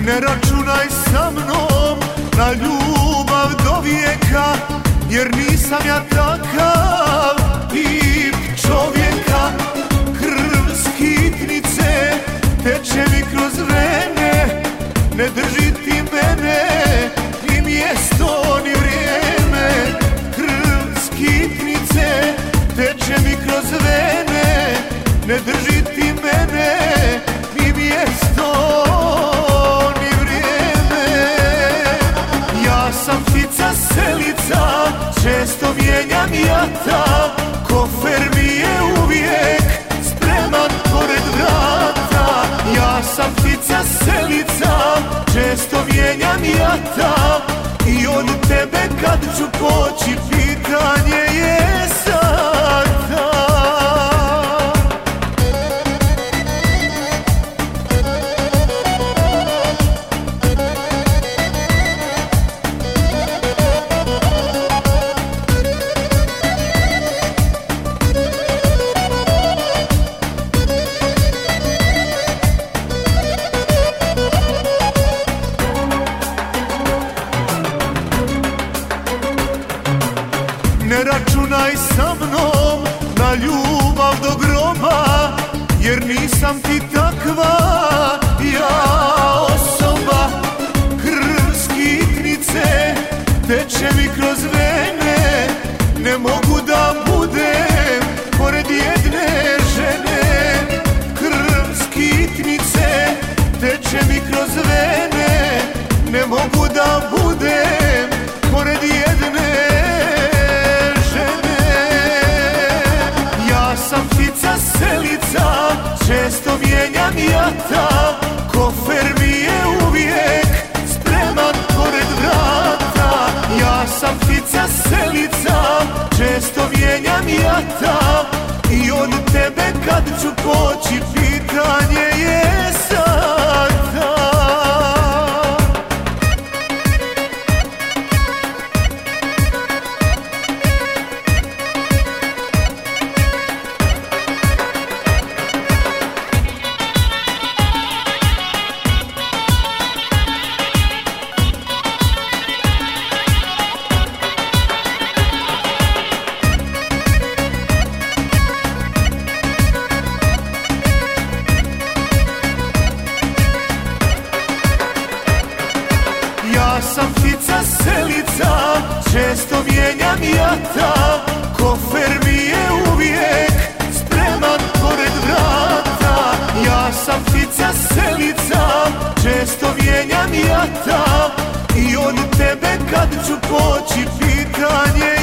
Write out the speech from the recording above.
Ne računaj sa mnom na ljubav do vijeka, jer nisam ja takav tip čovjeka. Krv skitnice teče mi kroz vene, ne drži ti mene ni mjesto ni vrijeme. Krv skitnice teče mi kroz vene, ne drži ti mene ni mjesto ni vrijeme. Ja sam ptica selica, često mijenjam jata, kofer mi je uvijek spreman pored vrata. Ja sam ptica selica, često mijenjam jata, i od tebe kad ću poći pitanje je sada. Ne računaj sa mnom na ljubav do groba, jer nisam ti takva ja osoba. Krv skitnice teče mi kroz vene, ne mogu da budem pored jedne žene. Krv skitnice teče mi kroz vene, ne mogu da budem pored jedne žene. Ja sam ptica selica, često mijenjam jata, kofer mi je uvijek spreman pored vrata. Ja sam ptica selica, često mijenjam jata, i od tebe kad ću poći pitanje je sada. Ja sam ptica selica, često mijenjam jata, kofer mi je uvijek spreman pored vrata. Ja sam ptica selica, često mijenjam jata, i od tebe kad ću poći pitanje